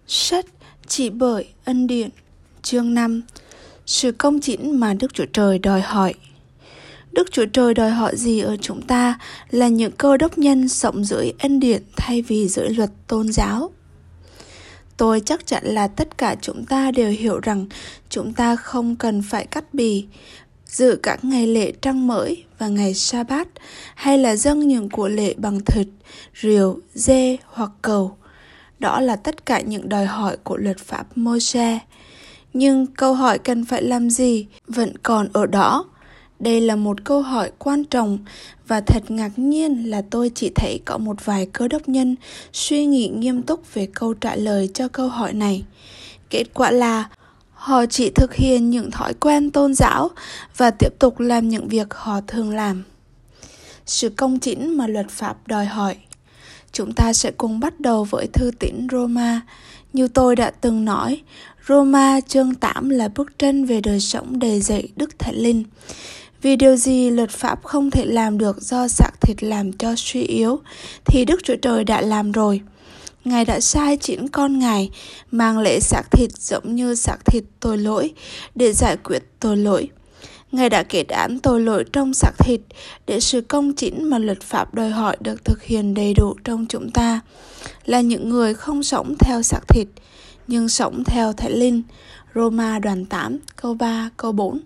Sách Chỉ bởi ân điển, chương 5. Sự công chính mà Đức Chúa Trời đòi hỏi. Đức Chúa Trời đòi hỏi gì ở chúng ta là những cơ đốc nhân sống dưới ân điển thay vì dưới luật tôn giáo. Tôi chắc chắn là tất cả chúng ta đều hiểu rằng chúng ta không cần phải cắt bì, giữ các ngày lễ trăng mới và ngày sa-bát, hay là dâng những của lễ bằng thịt, rượu, dê hoặc cừu. Đó là tất cả những đòi hỏi của luật pháp Môi-se. Nhưng câu hỏi cần phải làm gì vẫn còn ở đó. Đây là một câu hỏi quan trọng và thật ngạc nhiên là tôi chỉ thấy có một vài cơ đốc nhân suy nghĩ nghiêm túc về câu trả lời cho câu hỏi này. Kết quả là họ chỉ thực hiện những thói quen tôn giáo và tiếp tục làm những việc họ thường làm. Sự công chính mà luật pháp đòi hỏi. Chúng ta sẽ cùng bắt đầu với thư tín Roma. Như tôi đã từng nói, Roma chương 8 là bức tranh về đời sống đầy dẫy Đức Thánh Linh. Vì điều gì luật pháp không thể làm được do xác thịt làm cho suy yếu, thì Đức Chúa Trời đã làm rồi. Ngài đã sai chính con Ngài mang lễ xác thịt giống như xác thịt tội lỗi để giải quyết tội lỗi. Ngài đã kết án tội lỗi trong xác thịt để sự công chính mà luật pháp đòi hỏi được thực hiện đầy đủ trong chúng ta, là những người không sống theo xác thịt, nhưng sống theo Thánh Linh. Roma đoạn 8, câu 3, câu 4.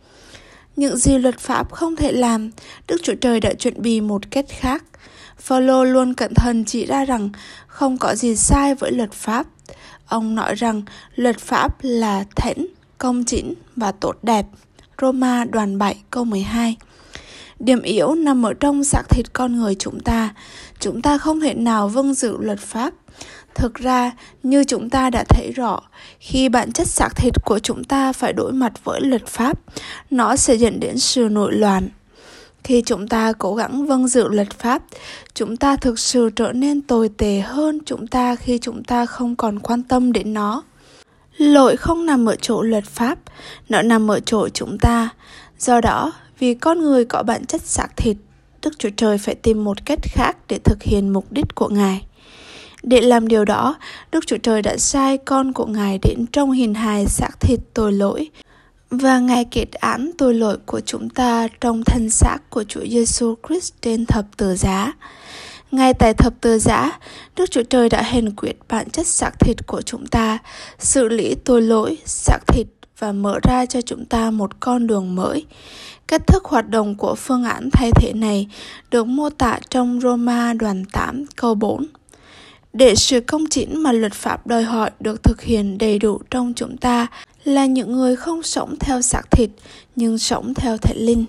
Những gì luật pháp không thể làm, Đức Chúa Trời đã chuẩn bị một cách khác. Phao-lô luôn cẩn thận chỉ ra rằng không có gì sai với luật pháp. Ông nói rằng luật pháp là thánh, công chính và tốt đẹp. Roma đoạn 7 câu 12. Điểm yếu nằm ở trong xác thịt con người chúng ta. Chúng ta không thể nào vâng giữ luật pháp. Thực ra, như chúng ta đã thấy rõ, khi bản chất xác thịt của chúng ta phải đối mặt với luật pháp, nó sẽ dẫn đến sự nổi loạn. Khi chúng ta cố gắng vâng giữ luật pháp, chúng ta thực sự trở nên tồi tệ hơn chúng ta khi chúng ta không còn quan tâm đến nó. Lỗi không nằm ở chỗ luật pháp, nó nằm ở chỗ chúng ta. Do đó, vì con người có bản chất xác thịt, Đức Chúa Trời phải tìm một cách khác để thực hiện mục đích của Ngài. Để làm điều đó, Đức Chúa Trời đã sai con của Ngài đến trong hình hài xác thịt tội lỗi, và Ngài kết án tội lỗi của chúng ta trong thân xác của Chúa Giêsu Christ trên thập tự giá. Ngay tại thập tự giá, Đức Chúa Trời đã hành quyết bản chất xác thịt của chúng ta, xử lý tội lỗi xác thịt và mở ra cho chúng ta một con đường mới. Cách thức hoạt động của phương án thay thế này được mô tả trong Roma đoạn 8 câu 4. Để sự công chính mà luật pháp đòi hỏi được thực hiện đầy đủ trong chúng ta là những người không sống theo xác thịt nhưng sống theo Thánh Linh.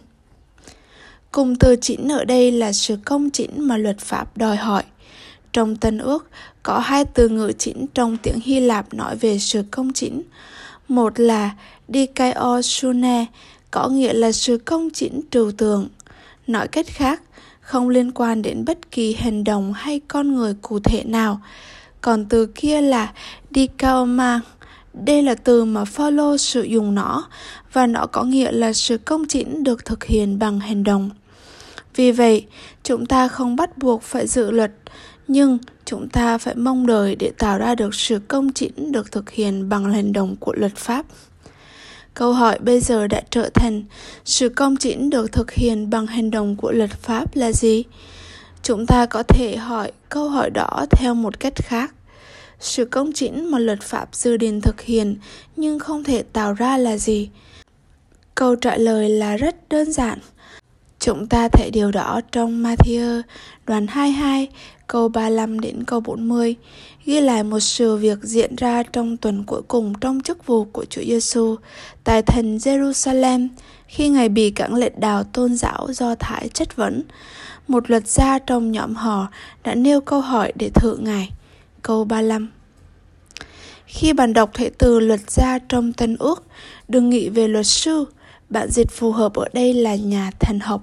Cùng từ chính ở đây là sự công chính mà luật pháp đòi hỏi. Trong Tân Ước có hai từ ngữ chính trong tiếng Hy Lạp nói về sự công chính. Một là dikaiosune, có nghĩa là sự công chính trừu tượng. Nói cách khác, không liên quan đến bất kỳ hành động hay con người cụ thể nào. Còn từ kia là dikaoma. Đây là từ mà Phao-lô sử dụng nó, và nó có nghĩa là sự công chính được thực hiện bằng hành động. Vì vậy, chúng ta không bắt buộc phải giữ luật, nhưng chúng ta phải mong đợi để tạo ra được sự công chính được thực hiện bằng hành động của luật pháp. Câu hỏi bây giờ đã trở thành sự công chính được thực hiện bằng hành động của luật pháp là gì? Chúng ta có thể hỏi câu hỏi đó theo một cách khác. Sự công chính mà luật pháp dự định thực hiện nhưng không thể tạo ra là gì? Câu trả lời là rất đơn giản. Chúng ta thấy điều đó trong Ma-thi-ơ đoạn 22 câu 35 đến câu 40, ghi lại một sự việc diễn ra trong tuần cuối cùng trong chức vụ của Chúa Giêsu tại thành Jerusalem khi Ngài bị các lãnh đạo tôn giáo Do Thái chất vấn. Một luật gia trong nhóm họ đã nêu câu hỏi để thử Ngài. Câu 35. Khi bạn đọc thấy từ luật gia trong Tân Ước, đừng nghĩ về luật sư. Bản dịch phù hợp ở đây là nhà thần học.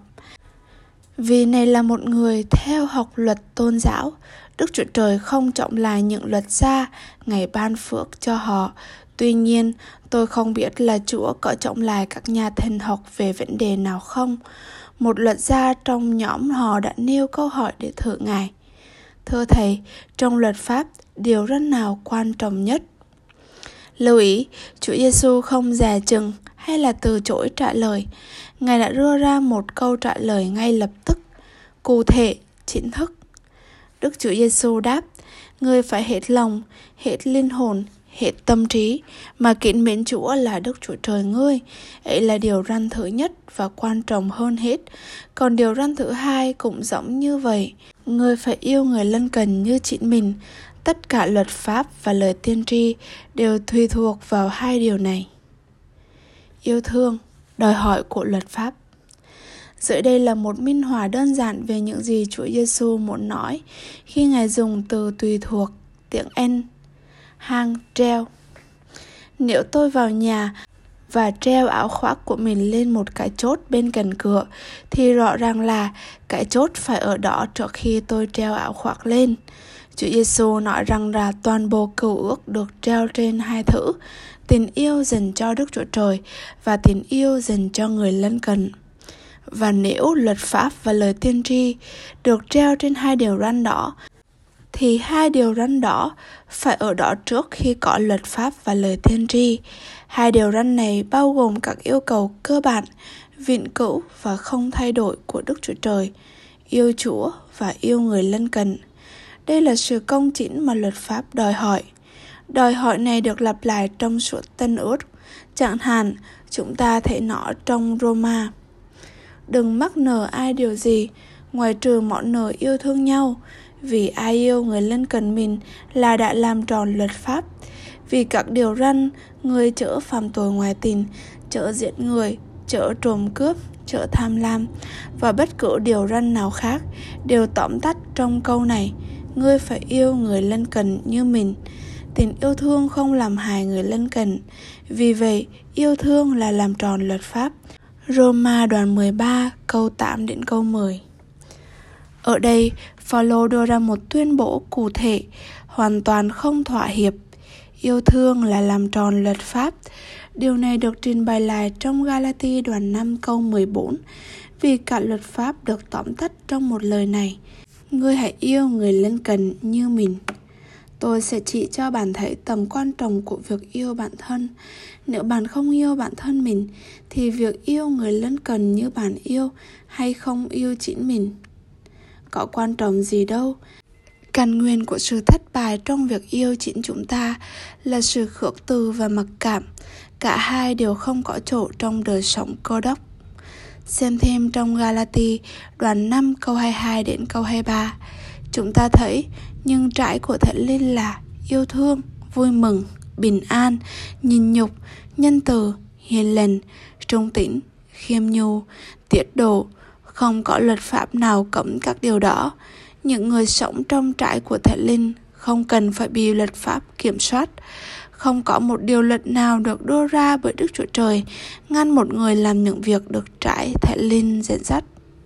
Vì này là một người theo học luật tôn giáo, Đức Chúa Trời không trọng lại những luật gia Ngài ban phước cho họ. Tuy nhiên, tôi không biết là Chúa có trọng lại các nhà thần học về vấn đề nào không. Một luật gia trong nhóm họ đã nêu câu hỏi để thử Ngài. Thưa Thầy, trong luật pháp, điều răn nào quan trọng nhất? Lưu ý, Chúa Giêsu không dè chừng hay là từ chối trả lời. Ngài đã đưa ra một câu trả lời ngay lập tức, cụ thể, chính thức. Đức Chúa Giêsu đáp, ngươi phải hết lòng, hết linh hồn, hết tâm trí, mà kính mến Chúa là Đức Chúa Trời ngươi. Ấy là điều răn thứ nhất và quan trọng hơn hết. Còn điều răn thứ hai cũng giống như vậy. Ngươi phải yêu người lân cận như chính mình. Tất cả luật pháp và lời tiên tri đều tùy thuộc vào hai điều này. Yêu thương, đòi hỏi của luật pháp. Dưới đây là một minh họa đơn giản về những gì Chúa Giêsu muốn nói khi Ngài dùng từ tùy thuộc, tiếng Anh, hang treo. Nếu tôi vào nhà và treo áo khoác của mình lên một cái chốt bên cạnh cửa, thì rõ ràng là cái chốt phải ở đó trước khi tôi treo áo khoác lên. Chúa Giêsu nói rằng là toàn bộ cựu ước được treo trên hai thứ: tình yêu dành cho Đức Chúa Trời và tình yêu dành cho người lân cận. Và nếu luật pháp và lời tiên tri được treo trên hai điều răn đó, thì hai điều răn đó phải ở đó trước khi có luật pháp và lời tiên tri. Hai điều răn này bao gồm các yêu cầu cơ bản, vĩnh cửu và không thay đổi của Đức Chúa Trời: yêu Chúa và yêu người lân cận. Đây là sự công chính mà luật pháp đòi hỏi. Đòi hỏi này được lặp lại trong suốt Tân Ước. Chẳng hạn, chúng ta thấy nó trong Roma. Đừng mắc nợ ai điều gì, ngoài trừ món nợ yêu thương nhau, vì ai yêu người lân cận mình là đã làm tròn luật pháp. Vì các điều răn, người chớ phạm tội ngoại tình, chớ giết người, chớ trộm cướp, chớ tham lam, và bất cứ điều răn nào khác đều tóm tắt trong câu này: ngươi phải yêu người lân cận như mình. Tình yêu thương không làm hại người lân cận. Vì vậy, yêu thương là làm tròn luật pháp. Roma đoạn 13, câu 8 đến câu 10. Ở đây, Phaolô đưa ra một tuyên bố cụ thể, hoàn toàn không thỏa hiệp. Yêu thương là làm tròn luật pháp. Điều này được trình bày lại trong Galati đoạn 5 câu 14, vì cả luật pháp được tóm tắt trong một lời này: ngươi hãy yêu người lân cận như mình. Tôi sẽ chỉ cho bạn thấy tầm quan trọng của việc yêu bản thân. Nếu bạn không yêu bản thân mình, thì việc yêu người lân cận như bạn yêu hay không yêu chính mình có quan trọng gì đâu. Căn nguyên của sự thất bại trong việc yêu chính chúng ta là sự khước từ và mặc cảm. Cả hai đều không có chỗ trong đời sống Cơ Đốc. Xem thêm trong Galati đoạn 5 câu 22 đến câu 23. Chúng ta thấy nhưng trái của Thánh Linh là yêu thương, vui mừng, bình an, nhịn nhục, nhân từ, hiền lành, trung tín, khiêm nhu, tiết độ. Không có luật pháp nào cấm các điều đó. Những người sống trong trái của Thánh Linh không cần phải bị luật pháp kiểm soát. Không có một điều luật nào được đưa ra bởi Đức Chúa Trời ngăn một người làm những việc được trái Thánh Linh dẫn dắt.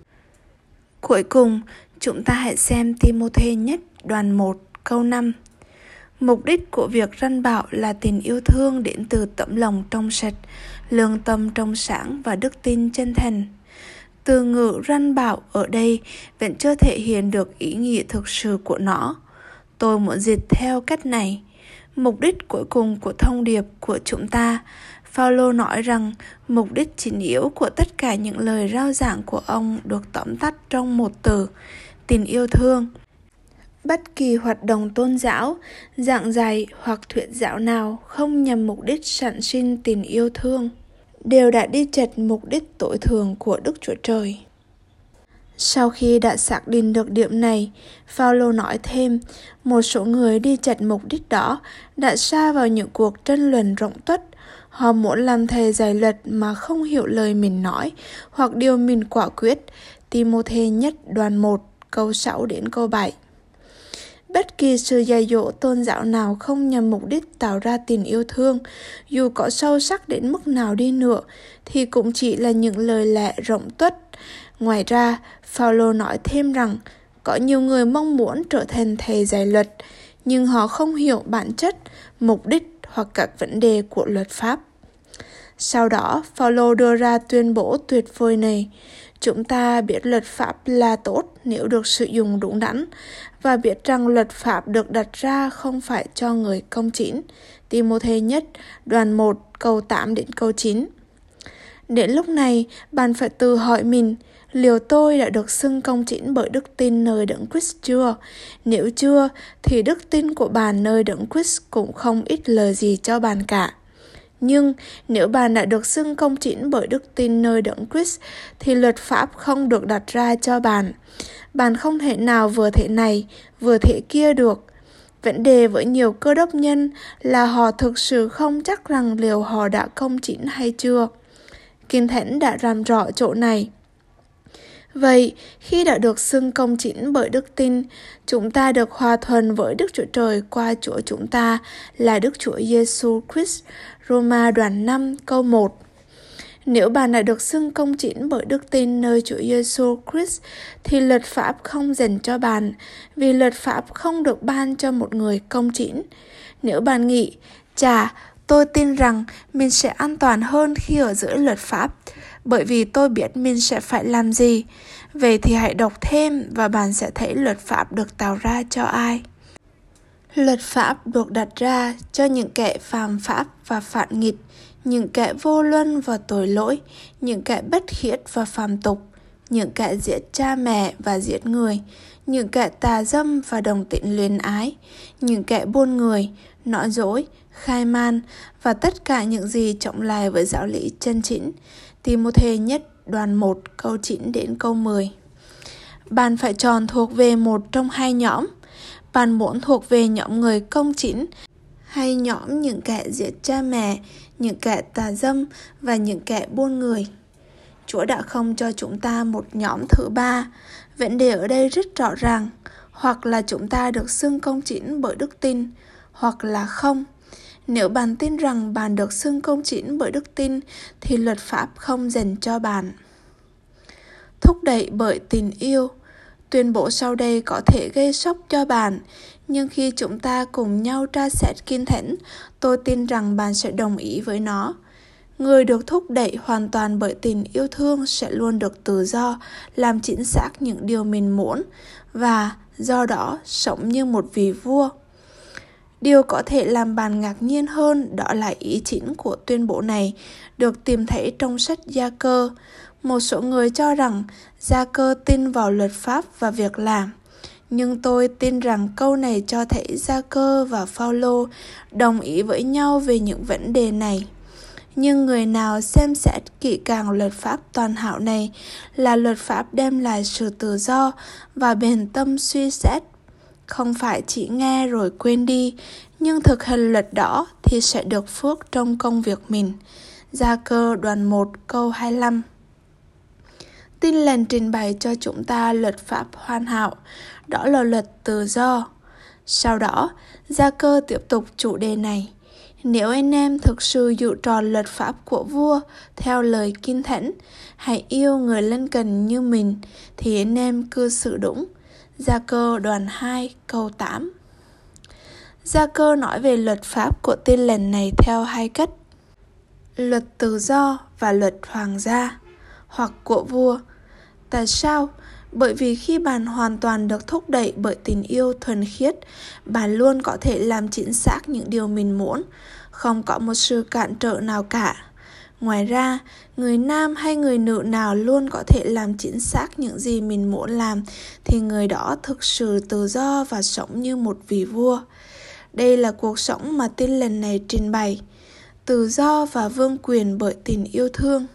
Cuối cùng, chúng ta hãy xem Ti-mô-thê nhất đoạn 1 câu 5. Mục đích của việc răn bảo là tình yêu thương đến từ tấm lòng trong sạch, lương tâm trong sáng và đức tin chân thành. Từ ngữ răn bảo ở đây vẫn chưa thể hiện được ý nghĩa thực sự của nó. Tôi muốn dịch theo cách này. Mục đích cuối cùng của thông điệp của chúng ta, Phaolô nói rằng mục đích chính yếu của tất cả những lời rao giảng của ông được tóm tắt trong một từ: tình yêu thương. Bất kỳ hoạt động tôn giáo, giảng dạy hoặc thuyết giáo nào không nhằm mục đích sản sinh tình yêu thương đều đã đi chệch mục đích tối thượng của Đức Chúa Trời. Sau khi đã xác định được điểm này, Phaolô nói thêm, một số người đi chệch mục đích đó đã sa vào những cuộc tranh luận rộng tuất. Họ muốn làm thầy dạy luật mà không hiểu lời mình nói hoặc điều mình quả quyết. Ti-mô-thê nhất đoạn 1 câu 6 đến câu 7. Bất kỳ sự dạy dỗ tôn giáo nào không nhằm mục đích tạo ra tình yêu thương, dù có sâu sắc đến mức nào đi nữa, thì cũng chỉ là những lời lẽ rộng tuất. Ngoài ra, Phaolô nói thêm rằng, có nhiều người mong muốn trở thành thầy dạy luật, nhưng họ không hiểu bản chất, mục đích hoặc các vấn đề của luật pháp. Sau đó, Phaolô đưa ra tuyên bố tuyệt vời này: chúng ta biết luật pháp là tốt nếu được sử dụng đúng đắn, và biết rằng luật pháp được đặt ra không phải cho người công chính. Ti-mô-thê nhất, đoạn 1, câu 8 đến câu 9. Đến lúc này, bạn phải tự hỏi mình, liệu tôi đã được xưng công chính bởi đức tin nơi Đấng Christ chưa? Nếu chưa, thì đức tin của bạn nơi Đấng Christ cũng không ích lợi gì cho bạn cả. Nhưng nếu bạn đã được xưng công chính bởi đức tin nơi Đấng Christ, thì luật pháp không được đặt ra cho bạn. Bạn không thể nào vừa thế này, vừa thế kia được. Vấn đề với nhiều cơ đốc nhân là họ thực sự không chắc rằng liệu họ đã công chính hay chưa. Kinh Thánh đã làm rõ chỗ này. Vậy, khi đã được xưng công chính bởi đức tin, chúng ta được hòa thuận với Đức Chúa Trời qua Chúa chúng ta là Đức Chúa Giêsu Christ. Roma đoạn 5 câu 1. Nếu bạn đã được xưng công chính bởi đức tin nơi Chúa Giêsu Christ, thì luật pháp không dành cho bạn, vì luật pháp không được ban cho một người công chính. Nếu bạn nghĩ, tôi tin rằng mình sẽ an toàn hơn khi ở dưới luật pháp, bởi vì tôi biết mình sẽ phải làm gì. Vậy thì hãy đọc thêm và bạn sẽ thấy luật pháp được tạo ra cho ai. Luật pháp được đặt ra cho những kẻ phạm pháp và phản nghịch, những kẻ vô luân và tội lỗi, những kẻ bất khiết và phàm tục, những kẻ giết cha mẹ và giết người, những kẻ tà dâm và đồng tính luyến ái, những kẻ buôn người, nói dối, khai man và tất cả những gì chống lại với giáo lý chân chính. Ti-mô-thê nhất đoạn 1 câu 9 đến câu 10. Bạn phải chọn thuộc về một trong hai nhóm. Bạn muốn thuộc về nhóm người công chính hay nhóm những kẻ giết cha mẹ, những kẻ tà dâm và những kẻ buôn người? Chúa đã không cho chúng ta một nhóm thứ ba. Vấn đề ở đây rất rõ ràng. Hoặc là chúng ta được xưng công chính bởi đức tin, hoặc là không. Nếu bạn tin rằng bạn được xưng công chính bởi đức tin, thì luật pháp không dành cho bạn. Thúc đẩy bởi tình yêu. Tuyên bố sau đây có thể gây sốc cho bạn, nhưng khi chúng ta cùng nhau tra xét Kinh Thánh, tôi tin rằng bạn sẽ đồng ý với nó. Người được thúc đẩy hoàn toàn bởi tình yêu thương sẽ luôn được tự do, làm chính xác những điều mình muốn, và do đó sống như một vị vua. Điều có thể làm bạn ngạc nhiên hơn đó là ý chính của tuyên bố này được tìm thấy trong sách Gia-cơ. Một số người cho rằng Gia-cơ tin vào luật pháp và việc làm. Nhưng tôi tin rằng câu này cho thấy Gia-cơ và Phaolô đồng ý với nhau về những vấn đề này. Nhưng người nào xem xét kỹ càng luật pháp toàn hảo này là luật pháp đem lại sự tự do và bền tâm suy xét, không phải chỉ nghe rồi quên đi, nhưng thực hành luật đó thì sẽ được phước trong công việc mình. Gia-cơ đoạn 1 câu 25. Tin lành trình bày cho chúng ta luật pháp hoàn hảo, đó là luật tự do. Sau đó, Gia-cơ tiếp tục chủ đề này. Nếu anh em thực sự giữ trọn luật pháp của vua theo lời Kinh Thánh, hãy yêu người lân cận như mình, thì anh em cư xử đúng. Gia-cơ đoạn 2 câu 8. Gia-cơ nói về luật pháp của tin lành này theo hai cách: luật tự do và luật hoàng gia, hoặc của vua. Tại sao? Bởi vì khi bạn hoàn toàn được thúc đẩy bởi tình yêu thuần khiết, bạn luôn có thể làm chính xác những điều mình muốn, không có một sự cản trở nào cả. Ngoài ra, người nam hay người nữ nào luôn có thể làm chính xác những gì mình muốn làm, thì người đó thực sự tự do và sống như một vị vua. Đây là cuộc sống mà tin lành này trình bày: tự do và vương quyền bởi tình yêu thương.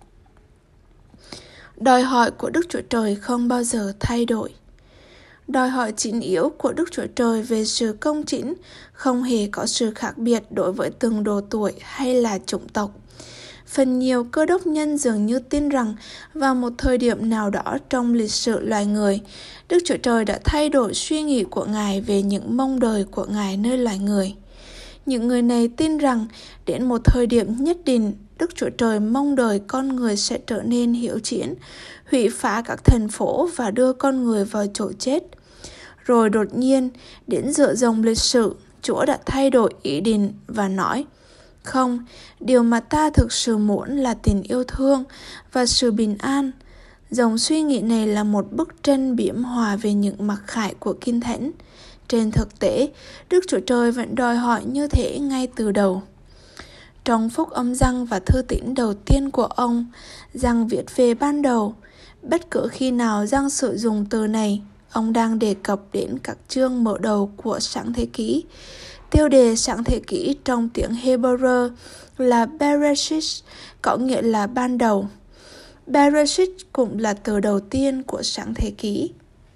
Đòi hỏi của Đức Chúa Trời không bao giờ thay đổi. Đòi hỏi chính yếu của Đức Chúa Trời về sự công chính không hề có sự khác biệt đối với từng độ tuổi hay là chủng tộc. Phần nhiều cơ đốc nhân dường như tin rằng vào một thời điểm nào đó trong lịch sử loài người, Đức Chúa Trời đã thay đổi suy nghĩ của Ngài về những mong đợi của Ngài nơi loài người. Những người này tin rằng đến một thời điểm nhất định, Đức Chúa Trời mong đợi con người sẽ trở nên hiếu chiến, hủy phá các thành phố và đưa con người vào chỗ chết. Rồi đột nhiên, đến giữa dòng lịch sử, Chúa đã thay đổi ý định và nói: Không, điều mà ta thực sự muốn là tình yêu thương và sự bình an. Dòng suy nghĩ này là một bức tranh biểm họa về những mặc khải của Kinh Thánh. Trên thực tế, Đức Chúa Trời vẫn đòi hỏi như thế ngay từ đầu. Trong phúc âm Giăng và thư tín đầu tiên của ông, Giăng viết về ban đầu. Bất cứ khi nào Giăng sử dụng từ này, ông đang đề cập đến các chương mở đầu của Sáng Thế Ký. Tiêu đề Sáng Thế Ký trong tiếng Hebrew là Bereshit, có nghĩa là ban đầu. Bereshit cũng là từ đầu tiên của Sáng Thế Ký.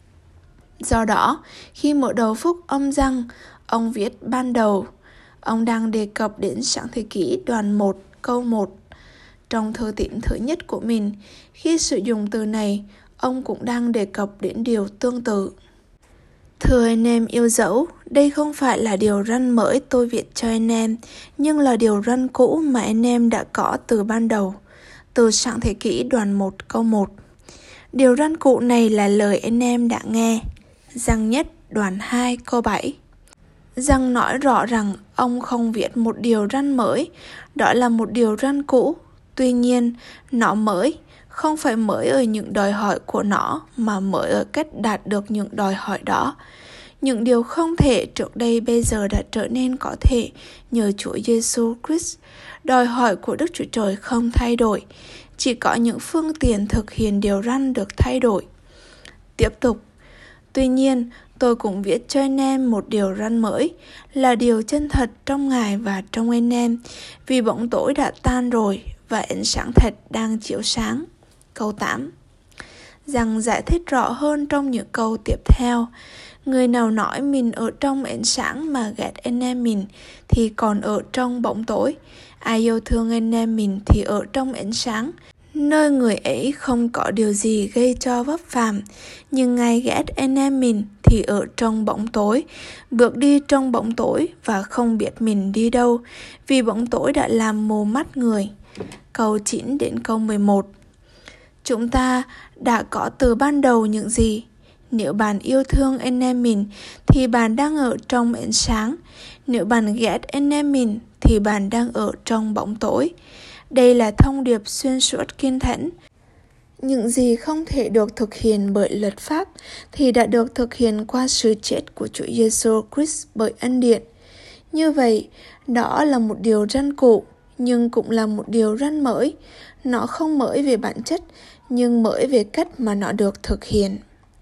Do đó, khi mở đầu phúc âm Giăng, ông viết ban đầu. Ông đang đề cập đến Sáng Thế Ký đoạn 1 câu 1. Trong thư tín thứ nhất của mình, khi sử dụng từ này, ông cũng đang đề cập đến điều tương tự. Thưa anh em yêu dấu, đây không phải là điều răn mới tôi viết cho anh em, nhưng là điều răn cũ mà anh em đã có từ ban đầu, từ Sáng Thế Ký đoạn 1 câu 1. Điều răn cũ này là lời anh em đã nghe. Giăng nhất đoạn 2 câu 7. Giăng nói rõ rằng ông không viết một điều răn mới, đó là một điều răn cũ. Tuy nhiên, nó mới, không phải mới ở những đòi hỏi của nó, mà mới ở cách đạt được những đòi hỏi đó. Những điều không thể trước đây bây giờ đã trở nên có thể nhờ Chúa Giêsu Christ. Đòi hỏi của Đức Chúa Trời không thay đổi, chỉ có những phương tiện thực hiện điều răn được thay đổi. Tiếp tục. Tuy nhiên, tôi cũng viết cho anh em một điều răn mới, là điều chân thật trong Ngài và trong anh em, vì bóng tối đã tan rồi và ánh sáng thật đang chiếu sáng. Câu 8. Giăng giải thích rõ hơn trong những câu tiếp theo. Người nào nói mình ở trong ánh sáng mà ghét anh em mình thì còn ở trong bóng tối. Ai yêu thương anh em mình thì ở trong ánh sáng, nơi người ấy không có điều gì gây cho vấp phạm. Nhưng ai ghét anh em mình thì ở trong bóng tối, bước đi trong bóng tối và không biết mình đi đâu, vì bóng tối đã làm mù mắt người. Câu 9 đến câu 11. Chúng ta đã có từ ban đầu những gì? Nếu bạn yêu thương anh em mình thì bạn đang ở trong ánh sáng. Nếu bạn ghét anh em mình thì bạn đang ở trong bóng tối. Đây là thông điệp xuyên suốt Kinh Thánh. Những gì không thể được thực hiện bởi luật pháp thì đã được thực hiện qua sự chết của Chúa Giêsu Christ bởi ân điển. Như vậy, đó là một điều răn cũ, nhưng cũng là một điều răn mới. Nó không mới về bản chất, nhưng mới về cách mà nó được thực hiện.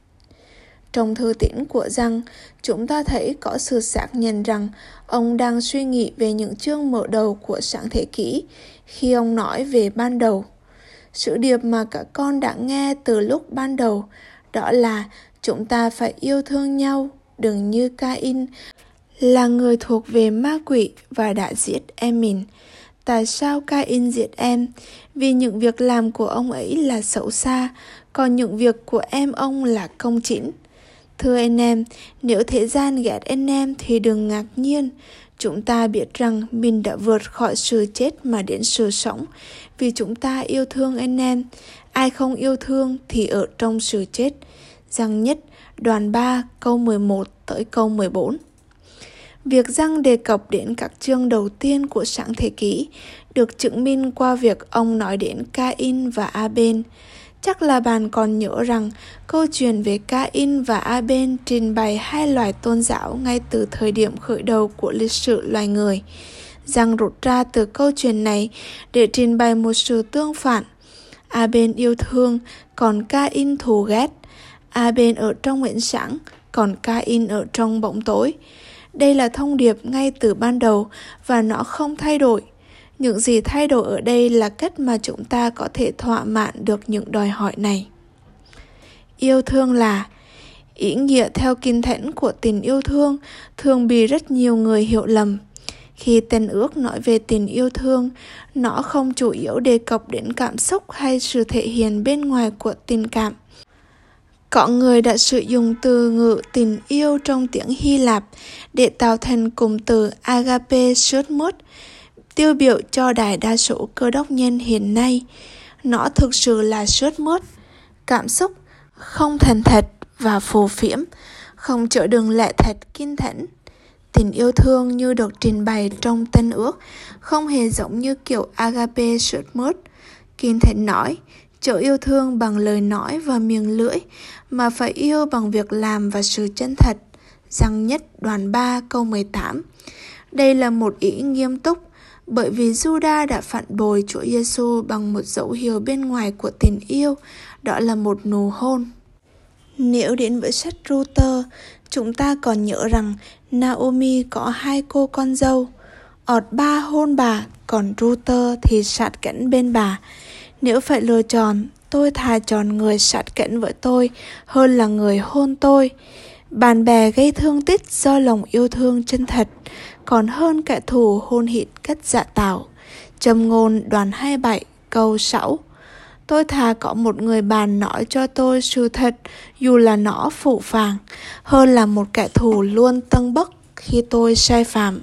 Trong thư tín của Giăng, chúng ta thấy có sự xác nhận rằng ông đang suy nghĩ về những chương mở đầu của Sáng Thế Ký khi ông nói về ban đầu. Sứ điệp mà các con đã nghe từ lúc ban đầu, đó là chúng ta phải yêu thương nhau, đừng như Ca-in, là người thuộc về ma quỷ và đã giết em mình. Tại sao Ca-in giết em? Vì những việc làm của ông ấy là xấu xa, còn những việc của em ông là công chính. Thưa anh em, nếu thế gian ghét anh em thì đừng ngạc nhiên. Chúng ta biết rằng mình đã vượt khỏi sự chết mà đến sự sống, vì chúng ta yêu thương anh em. Ai không yêu thương thì ở trong sự chết. Giăng nhất, đoạn 3, câu 11 tới câu 14. Việc Giăng đề cập đến các chương đầu tiên của Sáng Thế Ký được chứng minh qua việc ông nói đến Ca-in và A-bên. Chắc là bạn còn nhớ rằng câu chuyện về Ca-in và A-bên trình bày hai loài tôn giáo ngay từ thời điểm khởi đầu của lịch sử loài người. Giăng rút ra từ câu chuyện này để trình bày một sự tương phản. A-bên yêu thương, còn Ca-in thù ghét. A-bên ở trong ánh sáng, còn Ca-in ở trong bóng tối. Đây là thông điệp ngay từ ban đầu và nó không thay đổi. Những gì thay đổi ở đây là cách mà chúng ta có thể thỏa mãn được những đòi hỏi này. Yêu thương là ý nghĩa theo Kinh Thánh của tình yêu thương thường bị rất nhiều người hiểu lầm. Khi Tân Ước nói về tình yêu thương, nó không chủ yếu đề cập đến cảm xúc hay sự thể hiện bên ngoài của tình cảm. Có người đã sử dụng từ ngữ tình yêu trong tiếng Hy Lạp để tạo thành cụm từ agape sướt mướt, tiêu biểu cho đại đa số cơ đốc nhân hiện nay. Nó thực sự là sướt mướt, cảm xúc, không thành thật và phù phiếm, không chở đựng lẽ thật Kinh Thánh. Tình yêu thương như được trình bày trong Tân Ước không hề giống như kiểu agape sướt mướt. Kinh Thánh nói, chớ yêu thương bằng lời nói và miệng lưỡi, mà phải yêu bằng việc làm và sự chân thật. Giăng nhất đoạn 3 câu 18. Đây là một ý nghiêm túc, bởi vì Juda đã phản bội Chúa Giêsu bằng một dấu hiệu bên ngoài của tình yêu, đó là một nụ hôn. Nếu đến với sách Ruther, chúng ta còn nhớ rằng Naomi có 2 cô con dâu. Orpa hôn bà, còn Ruther thì sát cánh bên bà. Nếu phải lựa chọn, tôi thà chọn người sát cánh với tôi hơn là người hôn tôi. Bạn bè gây thương tích do lòng yêu thương chân thật, còn hơn kẻ thù hôn hít cách giả tạo. Châm ngôn đoạn 27 câu 6. Tôi thà có một người bạn nói cho tôi sự thật dù là nó phũ phàng, hơn là một kẻ thù luôn tâng bốc khi tôi sai phạm.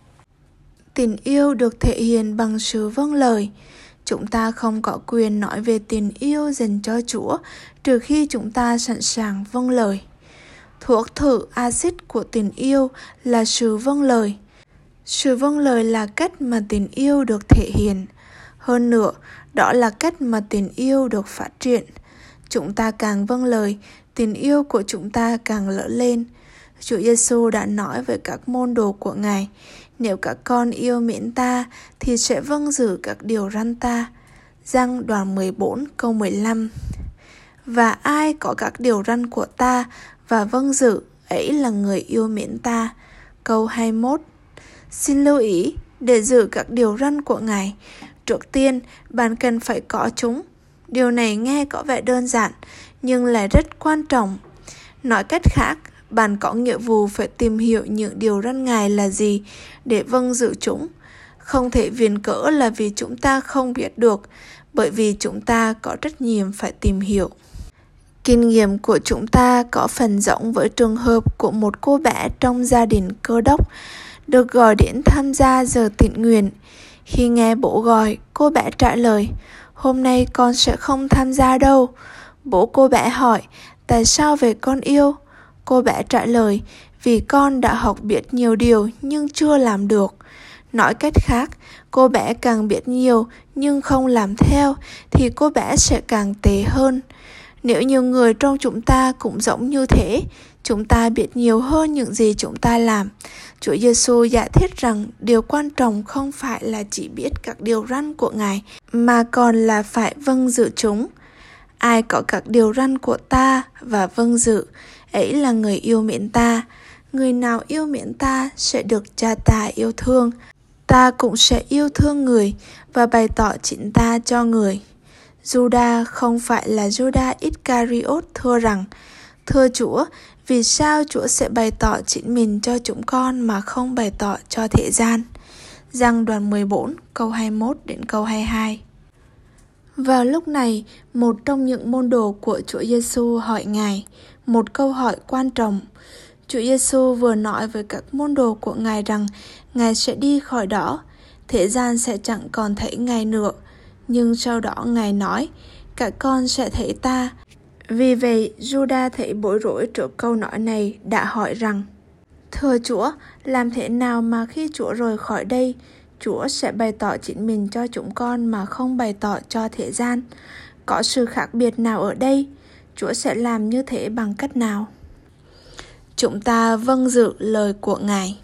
Tình yêu được thể hiện bằng sự vâng lời. Chúng ta không có quyền nói về tình yêu dành cho Chúa trừ khi chúng ta sẵn sàng vâng lời. Thuốc thử axit của tình yêu là sự vâng lời. Sự vâng lời là cách mà tình yêu được thể hiện. Hơn nữa, đó là cách mà tình yêu được phát triển. Chúng ta càng vâng lời, tình yêu của chúng ta càng lớn lên. Chúa Giêsu đã nói với các môn đồ của Ngài, nếu các con yêu mến ta thì sẽ vâng giữ các điều răn ta. Giăng đoạn 14 câu 15. Và ai có các điều răn của ta và vâng giữ, ấy là người yêu mến ta. Câu 21. Xin lưu ý, để giữ các điều răn của Ngài, trước tiên bạn cần phải có chúng. Điều này nghe có vẻ đơn giản, nhưng lại rất quan trọng. Nói cách khác, bạn có nghĩa vụ phải tìm hiểu những điều răn Ngài là gì để vâng giữ chúng. Không thể viện cớ là vì chúng ta không biết được, bởi vì chúng ta có trách nhiệm phải tìm hiểu. Kinh nghiệm của chúng ta có phần giống với trường hợp của một cô bé trong gia đình Cơ Đốc được gọi đến tham gia giờ thiện nguyện. Khi nghe bố gọi, cô bé trả lời, hôm nay con sẽ không tham gia đâu. Bố cô bé hỏi, tại sao vậy con yêu? Cô bé trả lời, vì con đã học biết nhiều điều nhưng chưa làm được. Nói cách khác, cô bé càng biết nhiều nhưng không làm theo thì cô bé sẽ càng tệ hơn. Nếu nhiều người trong chúng ta cũng giống như thế, chúng ta biết nhiều hơn những gì chúng ta làm. Chúa Giêsu giải thích rằng điều quan trọng không phải là chỉ biết các điều răn của Ngài, mà còn là phải vâng giữ chúng. Ai có các điều răn của ta và vâng giữ, ấy là người yêu mến ta. Người nào yêu mến ta sẽ được Cha ta yêu thương. Ta cũng sẽ yêu thương người và bày tỏ chính ta cho người. Juda không phải là Juda Iscariot thưa rằng, thưa Chúa, vì sao Chúa sẽ bày tỏ chính mình cho chúng con mà không bày tỏ cho thế gian? Giăng đoạn 14 câu 21 đến câu 22. Vào lúc này, một trong những môn đồ của Chúa Giêsu hỏi Ngài một câu hỏi quan trọng. Chúa Giêsu vừa nói với các môn đồ của Ngài rằng Ngài sẽ đi khỏi đó, thế gian sẽ chẳng còn thấy Ngài nữa. Nhưng sau đó Ngài nói, các con sẽ thấy ta. Vì vậy, Juda thấy bối rối trước câu nói này, đã hỏi rằng, thưa Chúa, làm thế nào mà khi Chúa rời khỏi đây, Chúa sẽ bày tỏ chính mình cho chúng con mà không bày tỏ cho thế gian? Có sự khác biệt nào ở đây? Chúa sẽ làm như thế bằng cách nào? Chúng ta vâng giữ lời của Ngài.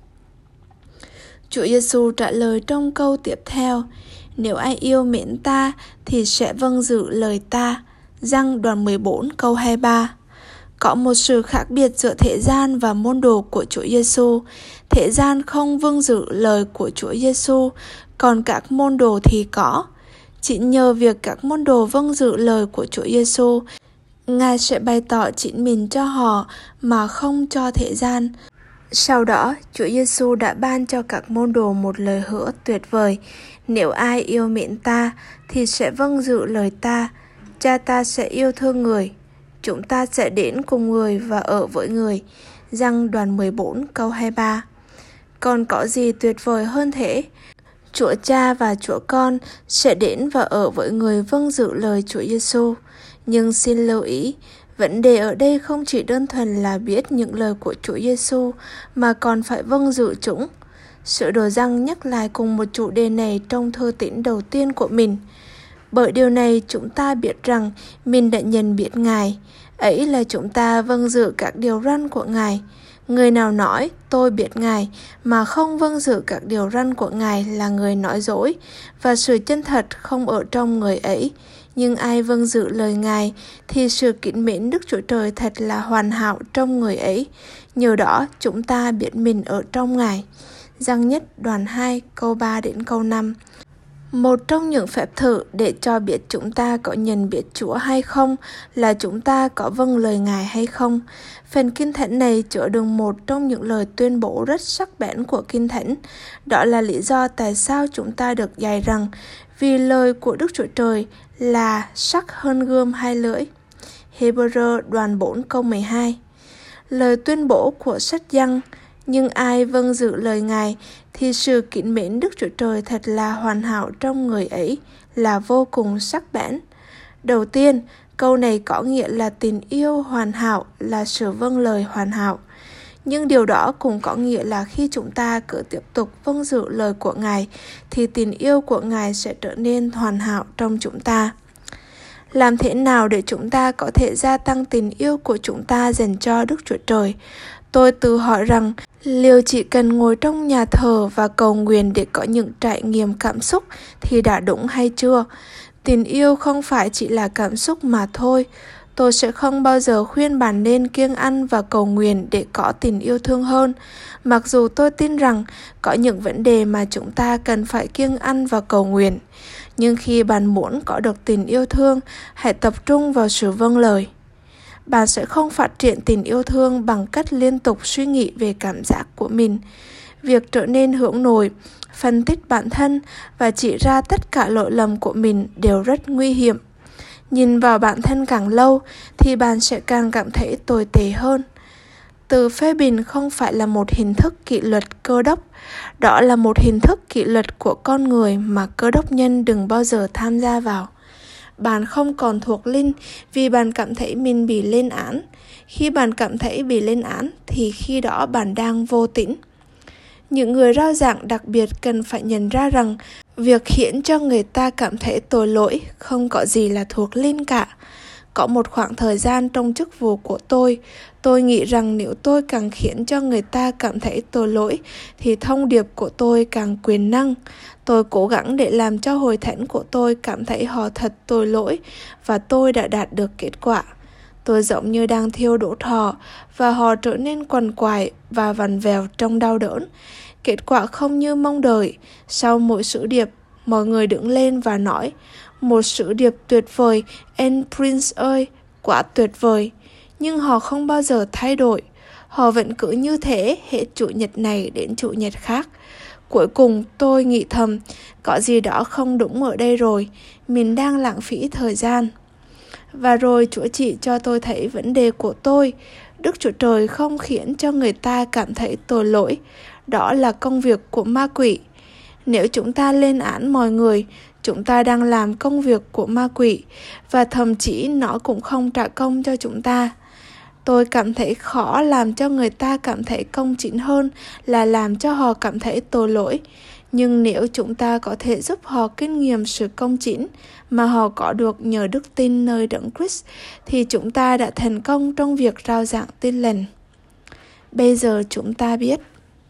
Chúa Giêsu trả lời trong câu tiếp theo, nếu ai yêu mến ta thì sẽ vâng giữ lời ta. Giăng đoạn 14 câu 23. Có một sự khác biệt giữa thế gian và môn đồ của Chúa Giêsu. Thế gian không vâng giữ lời của Chúa Giêsu, còn các môn đồ thì có. Chỉ nhờ việc các môn đồ vâng giữ lời của Chúa Giêsu, Ngài sẽ bày tỏ chính mình cho họ mà không cho thế gian. Sau đó, Chúa Giêsu đã ban cho các môn đồ một lời hứa tuyệt vời. Nếu ai yêu mến ta thì sẽ vâng giữ lời ta. Cha ta sẽ yêu thương người. Chúng ta sẽ đến cùng người và ở với người. Giăng đoạn 14 câu 23. Còn có gì tuyệt vời hơn thế? Chúa Cha và Chúa Con sẽ đến và ở với người vâng giữ lời Chúa Giêsu. Nhưng xin lưu ý, Vấn đề ở đây không chỉ đơn thuần là biết những lời của Chúa Giêsu mà còn phải vâng giữ chúng. Sứ đồ Giăng nhắc lại cùng một chủ đề này trong thư tín đầu tiên của mình. Bởi điều này chúng ta biết rằng mình đã nhận biết Ngài, ấy là chúng ta vâng giữ các điều răn của Ngài. Người nào nói tôi biết Ngài mà không vâng giữ các điều răn của Ngài là người nói dối, và sự chân thật không ở trong người ấy. Nhưng ai vâng giữ lời Ngài thì sự kính mến Đức Chúa Trời thật là hoàn hảo trong người ấy. Nhờ đó chúng ta biết mình ở trong Ngài. Giăng nhất đoạn 2 câu 3 đến câu 5. Một trong những phép thử để cho biết chúng ta có nhận biết Chúa hay không là chúng ta có vâng lời Ngài hay không. Phần Kinh Thánh này chứa đựng một trong những lời tuyên bố rất sắc bén của Kinh Thánh. Đó là lý do tại sao chúng ta được dạy rằng vì lời của Đức Chúa Trời là sắc hơn gươm hai lưỡi. Hebrew đoạn 4 câu 12. Lời tuyên bố của sách Giăng: nhưng ai vâng giữ lời Ngài thì sự kính mến Đức Chúa Trời thật là hoàn hảo trong người ấy, là vô cùng sắc bén. Đầu tiên, câu này có nghĩa là tình yêu hoàn hảo là sự vâng lời hoàn hảo. Nhưng điều đó cũng có nghĩa là khi chúng ta cứ tiếp tục vâng giữ lời của Ngài thì tình yêu của Ngài sẽ trở nên hoàn hảo trong chúng ta. Làm thế nào để chúng ta có thể gia tăng tình yêu của chúng ta dành cho Đức Chúa Trời? Tôi tự hỏi rằng liệu chỉ cần ngồi trong nhà thờ và cầu nguyện để có những trải nghiệm cảm xúc thì đã đúng hay chưa? Tình yêu không phải chỉ là cảm xúc mà thôi. Tôi sẽ không bao giờ khuyên bạn nên kiêng ăn và cầu nguyện để có tình yêu thương hơn. Mặc dù tôi tin rằng có những vấn đề mà chúng ta cần phải kiêng ăn và cầu nguyện. Nhưng khi bạn muốn có được tình yêu thương, hãy tập trung vào sự vâng lời. Bạn sẽ không phát triển tình yêu thương bằng cách liên tục suy nghĩ về cảm giác của mình. Việc trở nên hướng nội, phân tích bản thân và chỉ ra tất cả lỗi lầm của mình đều rất nguy hiểm. Nhìn vào bản thân càng lâu thì bạn sẽ càng cảm thấy tồi tệ hơn. Từ phê bình không phải là một hình thức kỷ luật cơ đốc. Đó là một hình thức kỷ luật của con người mà cơ đốc nhân đừng bao giờ tham gia vào. Bạn không còn thuộc linh vì bạn cảm thấy mình bị lên án. Khi bạn cảm thấy bị lên án thì khi đó bạn đang vô tĩnh. Những người rao giảng đặc biệt cần phải nhận ra rằng việc khiến cho người ta cảm thấy tội lỗi không có gì là thuộc linh cả. Có một khoảng thời gian trong chức vụ của tôi nghĩ rằng nếu tôi càng khiến cho người ta cảm thấy tội lỗi thì thông điệp của tôi càng quyền năng. Tôi cố gắng để làm cho hội thánh của tôi cảm thấy họ thật tội lỗi và tôi đã đạt được kết quả. Tôi giống như đang thiêu đốt họ và họ trở nên quằn quại và vặn vẹo trong đau đớn. Kết quả không như mong đợi. Sau mỗi sứ điệp, mọi người đứng lên và nói: một sứ điệp tuyệt vời, anh Prince ơi, quá tuyệt vời. Nhưng họ không bao giờ thay đổi. Họ vẫn cứ như thế hết chủ nhật này đến chủ nhật khác. Cuối cùng tôi nghĩ thầm, có gì đó không đúng ở đây rồi, mình đang lãng phí thời gian. Và rồi Chúa chỉ cho tôi thấy vấn đề của tôi. Đức Chúa Trời không khiến cho người ta cảm thấy tội lỗi. Đó là công việc của ma quỷ. Nếu chúng ta lên án mọi người, chúng ta đang làm công việc của ma quỷ và thậm chí nó cũng không trả công cho chúng ta. Tôi cảm thấy khó làm cho người ta cảm thấy công chính hơn là làm cho họ cảm thấy tội lỗi. Nhưng nếu chúng ta có thể giúp họ kinh nghiệm sự công chính mà họ có được nhờ đức tin nơi Đấng Christ thì chúng ta đã thành công trong việc rao giảng tin lành. Bây giờ chúng ta biết.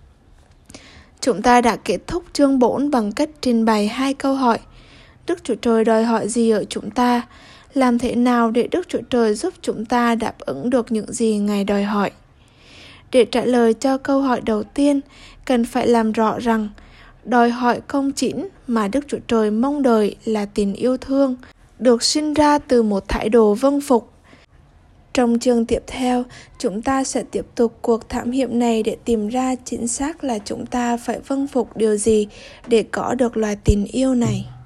Chúng ta đã kết thúc chương 4 bằng cách trình bày 2 câu hỏi. Đức Chúa Trời đòi hỏi gì ở chúng ta? Làm thế nào để Đức Chúa Trời giúp chúng ta đáp ứng được những gì Ngài đòi hỏi? Để trả lời cho câu hỏi đầu tiên, cần phải làm rõ rằng đòi hỏi công chính mà Đức Chúa Trời mong đợi là tình yêu thương, được sinh ra từ một thái độ vâng phục. Trong chương tiếp theo, chúng ta sẽ tiếp tục cuộc thám hiểm này để tìm ra chính xác là chúng ta phải vâng phục điều gì để có được loài tình yêu này.